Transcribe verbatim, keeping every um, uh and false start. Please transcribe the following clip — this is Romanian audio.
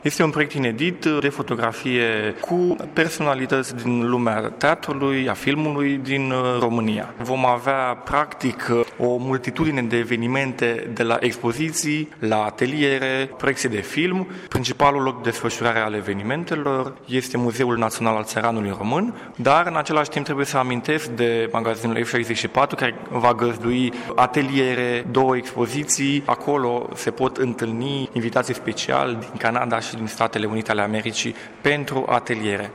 Este un proiect inedit de fotografie cu personalități din lumea teatrului, a filmului din România. Vom avea, practic, o multitudine de evenimente de la expoziții, la ateliere, proiecții de film. Principalul loc de desfășurare al evenimentelor este Muzeul Național al Țăranului Român, dar în același timp trebuie să amintesc de magazinul F șaizeci și patru, care va găzdui ateliere, două expoziții. Acolo se pot întâlni invitații speciali din Canada și din Statele Unite ale Americii pentru ateliere.